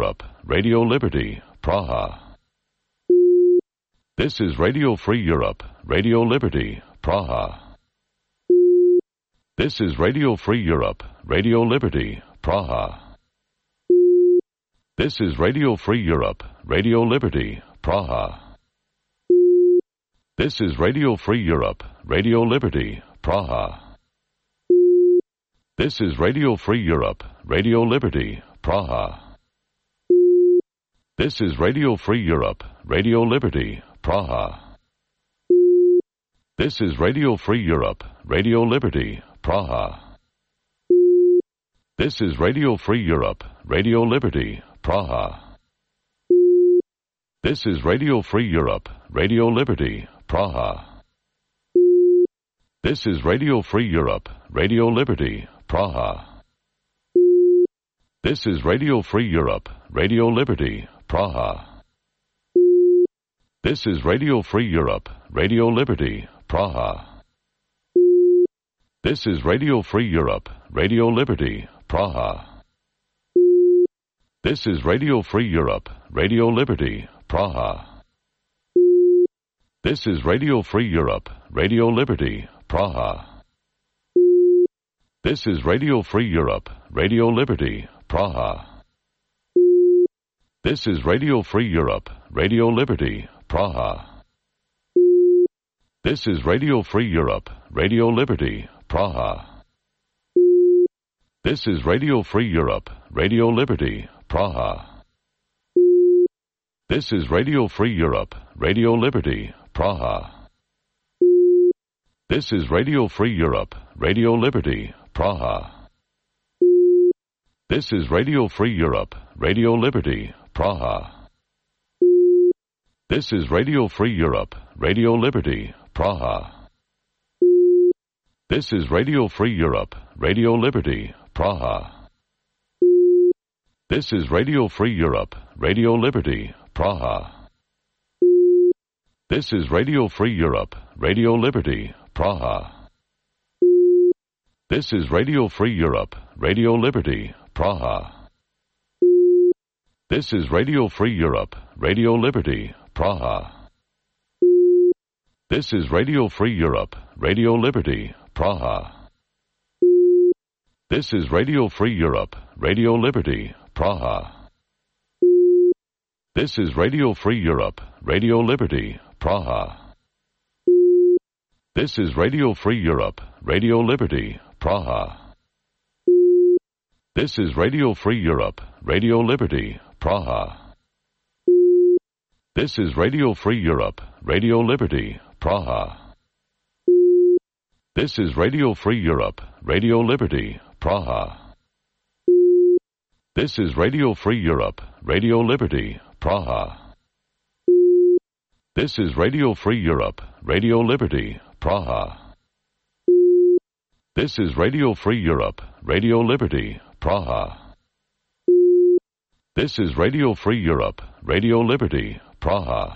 Europe, Radio Liberty, Praha. This is Radio Free Europe, Radio Liberty, Praha. This is Radio Free Europe, Radio Liberty, Praha. This is Radio Free Europe, Radio Liberty, Praha. This is Radio Free Europe, Radio Liberty, Praha. This is Radio Free Europe, Radio Liberty, Praha. This is Radio Free Europe, Radio Liberty, Praha. This is Radio Free Europe, Radio Liberty, Praha. This is Radio Free Europe, Radio Liberty, Praha. This is Radio Free Europe, Radio Liberty, Praha. This is Radio Free Europe, Radio Liberty, Praha. This is Radio Free Europe, Radio Liberty, Praha. This is Radio Free Europe, Radio Liberty, Praha. This is Radio Free Europe, Radio Liberty, Praha. This is Radio Free Europe, Radio Liberty, Praha. This is Radio Free Europe, Radio Liberty, Praha. This is Radio Free Europe, Radio Liberty, Praha. This is Radio Free Europe, Radio Liberty, Praha. This is Radio Free Europe, Radio Liberty, Praha. This is Radio Free Europe, Radio Liberty, Praha. This is Radio Free Europe, Radio Liberty, Praha. This is Radio Free Europe, Radio Liberty, Praha. This is Radio Free Europe, Radio Liberty, Praha. This is Radio Free Europe, Radio Liberty, Praha. This is Radio Free Europe, Radio Liberty, Praha. This is Radio Free Europe, Radio Liberty, Praha. This is Radio Free Europe, Radio Liberty, Praha. This is Radio Free Europe, Radio Liberty, Praha. This is Radio Free Europe, Radio Liberty, Praha. This is Radio Free Europe, Radio Liberty, Praha. This is Radio Free Europe, Radio Liberty, Praha. This is Radio Free Europe, Radio Liberty, Praha. This is Radio Free Europe, Radio Liberty, Praha. This is Radio Free Europe, Radio Liberty, Praha. This is Radio Free Europe, Radio Liberty, Praha. This is Radio Free Europe, Radio Liberty, Praha. This is Radio Free Europe, Radio Liberty, Praha. This is Radio Free Europe, Radio Liberty, Praha. This is Radio Free Europe, Radio Liberty, Praha. This is Radio Free Europe, Radio Liberty, Praha.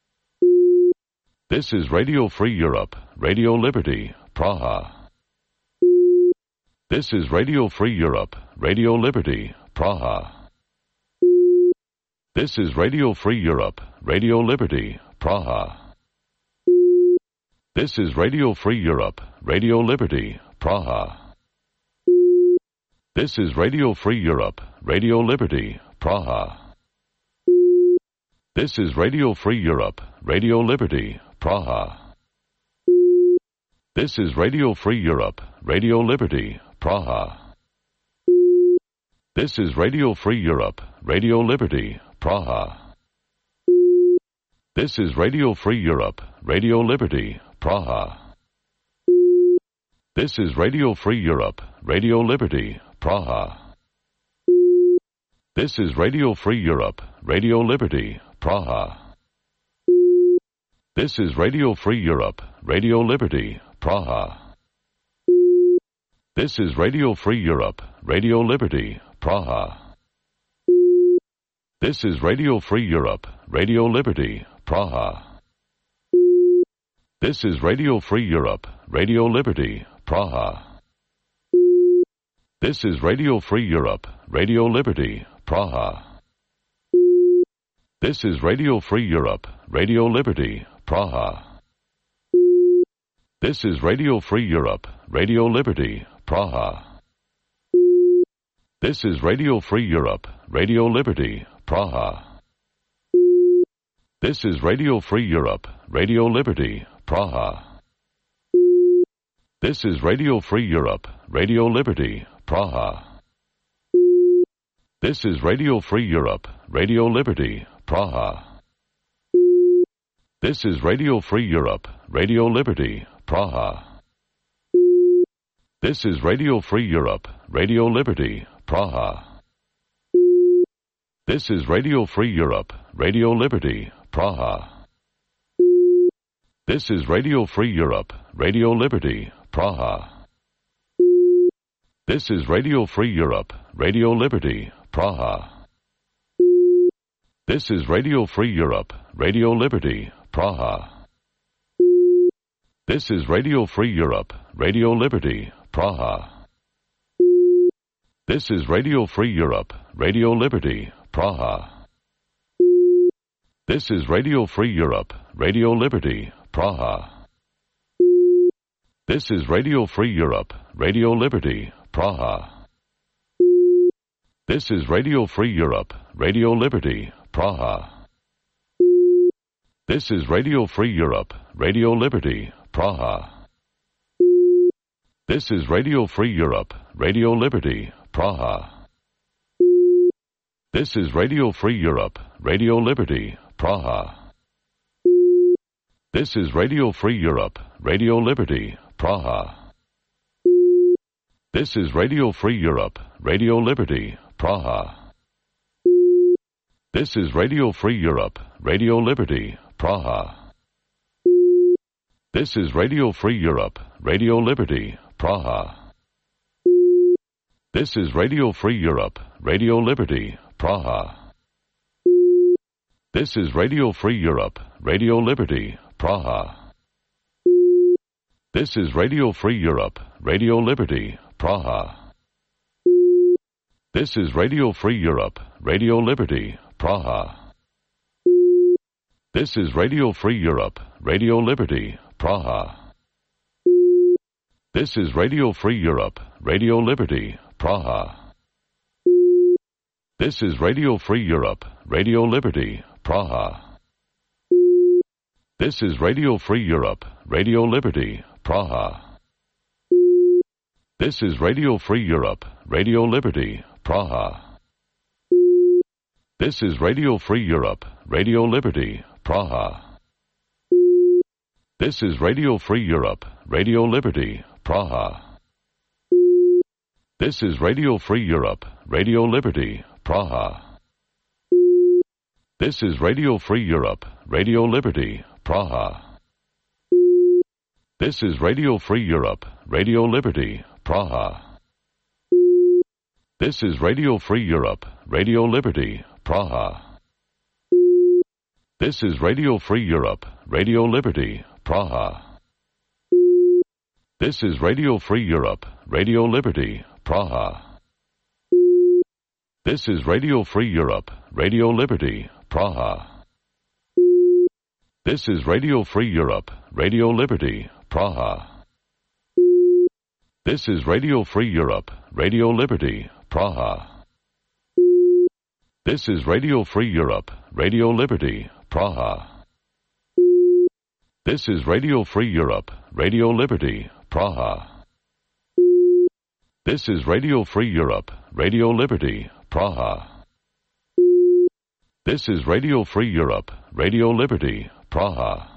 This is Radio Free Europe, Radio Liberty, Praha. This is Radio Free Europe, Radio Liberty, Praha. This is Radio Free Europe, Radio Liberty, Praha. This is Radio Free Europe, Radio Liberty, Praha. This is Radio Free Europe, Radio Liberty, Praha. This is Radio Free Europe, Radio Liberty, Praha. This is Radio Free Europe, Radio Liberty, Praha. This is Radio Free Europe, Radio Liberty, Praha. This is Radio Free Europe, Radio Liberty, Praha. This is Radio Free Europe, Radio Liberty, Praha. This is Radio Free Europe, Radio Liberty, Praha. This is Radio Free Europe, Radio Liberty, Praha. This is Radio Free Europe, Radio Liberty, Praha. This is Radio Free Europe, Radio Liberty, Praha. This is Radio Free Europe, Radio Liberty, Praha. This is Radio Free Europe, Radio Liberty, Praha. This is Radio Free Europe, Radio Liberty, Praha. This is Radio Free Europe, Radio Liberty, Praha. This is Radio Free Europe, Radio Liberty, Praha. This is Radio Free Europe, Radio Liberty, Praha. This is Radio Free Europe, Radio Liberty, Praha. This is Radio Free Europe, Radio Liberty, Praha. This is Radio Free Europe, Radio Liberty, Praha. This is Radio Free Europe, Radio Liberty, Praha. This is Radio Free Europe, Radio Liberty, Praha. This is Radio Free Europe, Radio Liberty, Praha. This is Radio Free Europe, Radio Liberty, Praha. This is Radio Free Europe, Radio Liberty, Praha. This is Radio Free Europe, Radio Liberty, Praha. This is Radio Free Europe, Radio Liberty, Praha. This is Radio Free Europe, Radio Liberty, Praha. This is Radio Free Europe, Radio Liberty, Praha. This is Radio Free Europe, Radio Liberty, Praha. This is Radio Free Europe, Radio Liberty, Praha. This is Radio Free Europe, Radio Liberty, Praha. This is Radio Free Europe, Radio Liberty, Praha. This is Radio Free Europe, Radio Liberty, Praha. This is Radio Free Europe, Radio Liberty, Praha. This is Radio Free Europe, Radio Liberty, Praha. This is Radio Free Europe, Radio Liberty, Praha. This is Radio Free Europe, Radio Liberty, Praha. This is Radio Free Europe, Radio Liberty, Praha. This is Radio Free Europe, Radio Liberty, Praha. This is Radio Free Europe, Radio Liberty, Praha. This is Radio Free Europe, Radio Liberty, Praha. This is Radio Free Europe, Radio Liberty, Praha. This is Radio Free Europe, Radio Liberty, Praha. This is Radio Free Europe, Radio Liberty, Praha. This is Radio Free Europe, Radio Liberty, Praha. This is Radio Free Europe, Radio Liberty, Praha. This is Radio Free Europe, Radio Liberty, Praha. This is Radio Free Europe, Radio Liberty, Praha. This is Radio Free Europe, Radio Liberty, Praha. This is Radio Free Europe, Radio Liberty, Praha. This is Radio Free Europe, Radio Liberty, Praha. This is Radio Free Europe, Radio Liberty, Praha. This is Radio Free Europe, Radio Liberty, Praha. This is Radio Free Europe, Radio Liberty, Praha. This is Radio Free Europe, Radio Liberty, Praha. This is Radio Free Europe, Radio Liberty, Praha. This is Radio Free Europe, Radio Liberty, Praha. This is Radio Free Europe, Radio Liberty, Praha. This is Radio Free Europe, Radio Liberty, Praha. This is Radio Free Europe, Radio Liberty, Praha.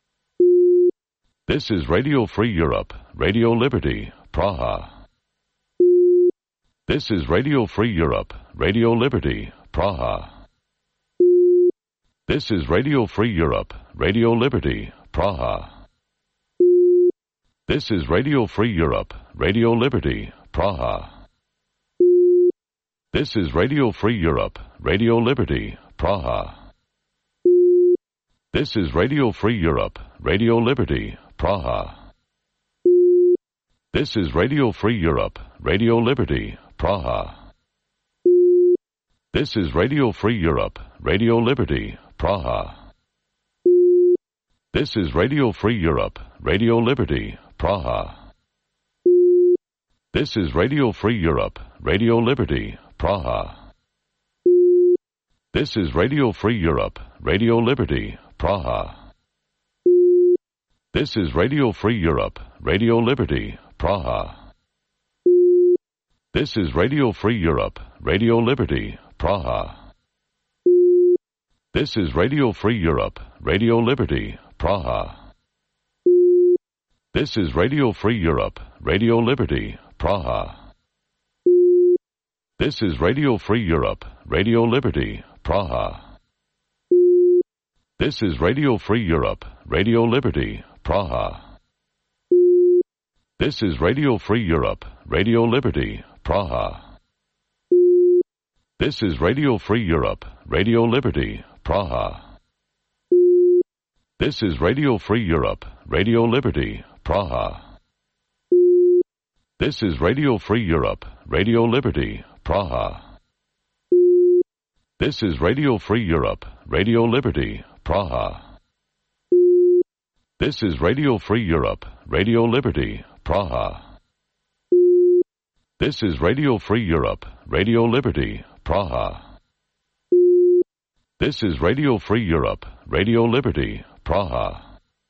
This is Radio Free Europe, Radio Liberty, Praha. This is Radio Free Europe, Radio Liberty, Praha. This is Radio Free Europe, Radio Liberty, Praha. This is Radio Free Europe, Radio Liberty, Praha. This is Radio Free Europe, Radio Liberty, Praha. This is Radio Free Europe, Radio Liberty, Praha. This is Radio Free Europe, Radio Liberty, Praha. This is Radio Free Europe, Radio Liberty, Praha. This is Radio Free Europe, Radio Liberty, Praha. This is Radio Free Europe, Radio Liberty, Praha. This is Radio Free Europe, Radio Liberty, Praha. This is Radio Free Europe, Radio Liberty, Praha. This is Radio Free Europe, Radio Liberty, Praha. This is Radio Free Europe, Radio Liberty, Praha. This is Radio Free Europe, Radio Liberty, Praha. This is Radio Free Europe, Radio Liberty, Praha. This is Radio Free Europe, Radio Liberty, Praha. This is Radio Free Europe, Radio Liberty, Praha. This is Radio Free Europe, Radio Liberty, Praha. This is Radio Free Europe, Radio Liberty, Praha. This is Radio Free Europe, Radio Liberty, Praha. This is Radio Free Europe, Radio Liberty, Praha. This is Radio Free Europe, Radio Liberty, Praha. This is Radio Free Europe, Radio Liberty, Praha. This is Radio Free Europe, Radio Liberty, Praha.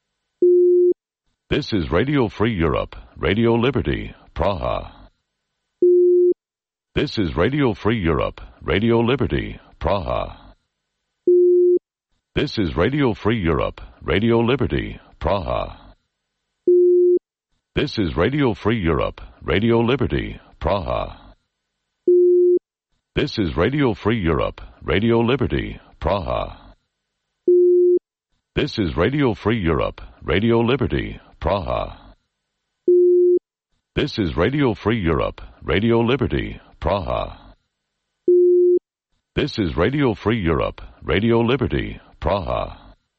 This is Radio Free Europe, Radio Liberty, Praha. This is Radio Free Europe, Radio Liberty, Praha. This is Radio Free Europe, Radio Liberty, Praha. This is Radio Free Europe, Radio Liberty, Praha. This is Radio Free Europe, Radio Liberty, Praha. This is Radio Free Europe, Radio Liberty, Praha. This is Radio Free Europe, Radio Liberty, Praha. This is Radio Free Europe, Radio Liberty, Praha.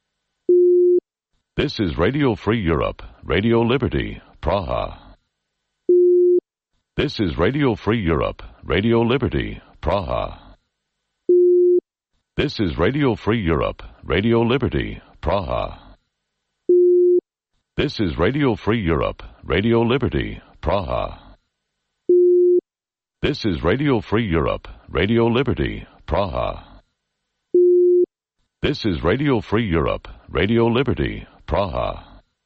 This is Radio Free Europe, Radio Liberty, Praha. This is Radio Free Europe, Radio Liberty, Praha. This is Radio Free Europe, Radio Liberty, Praha. This is Radio Free Europe, Radio Liberty, Praha. This is Radio Free Europe, Radio Liberty, Praha. This is Radio Free Europe, Radio Liberty, Praha.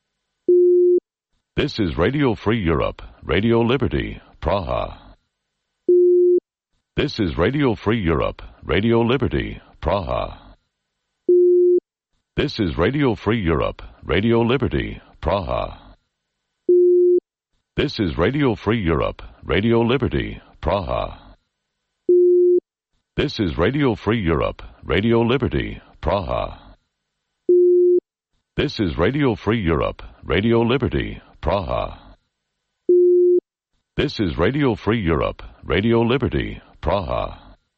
This is Radio Free Europe, Radio Liberty, Praha. This is Radio Free Europe, Radio Liberty, Praha. This is Radio Free Europe, Radio Liberty, Praha. This is Radio Free Europe, Radio Liberty, Praha. This is Radio Free Europe, Radio Liberty, Praha. This is Radio Free Europe, Radio Liberty, Praha. This is Radio Free Europe, Radio Liberty, Praha.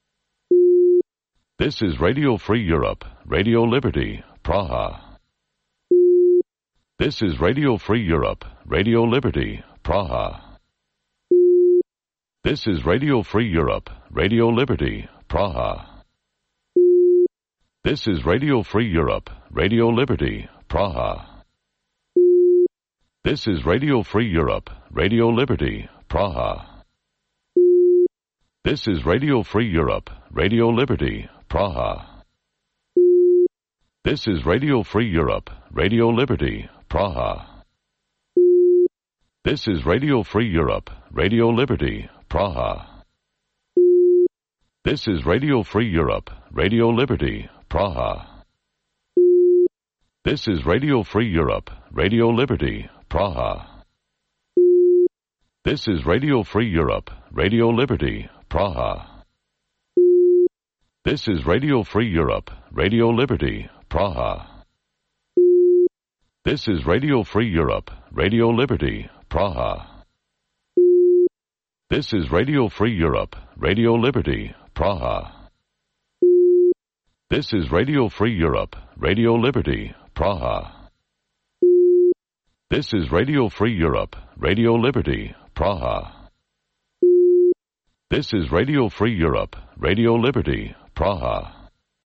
This is Radio Free Europe, Radio Liberty, Praha. This is Radio Free Europe, Radio Liberty, Praha. This is Radio Free Europe, Radio Liberty, Praha. This is Radio Free Europe, Radio Liberty, Praha. This is Radio Free Europe, Radio Liberty, Praha. This is Radio Free Europe, Radio Liberty, Praha. This is Radio Free Europe, Radio Liberty, Praha. This is Radio Free Europe, Radio Liberty, Praha. This is Radio Free Europe, Radio Liberty, Praha. This is Radio Free Europe, Radio Liberty, Praha. This is Radio Free Europe, Radio Liberty, Praha. This is Radio Free Europe, Radio Liberty, Praha. This is Radio Free Europe, Radio Liberty, Praha. This is Radio Free Europe, Radio Liberty, Praha. This is Radio Free Europe, Radio Liberty, Praha. This is Radio Free Europe, Radio Liberty, Praha. This is Radio Free Europe, Radio Liberty, Praha.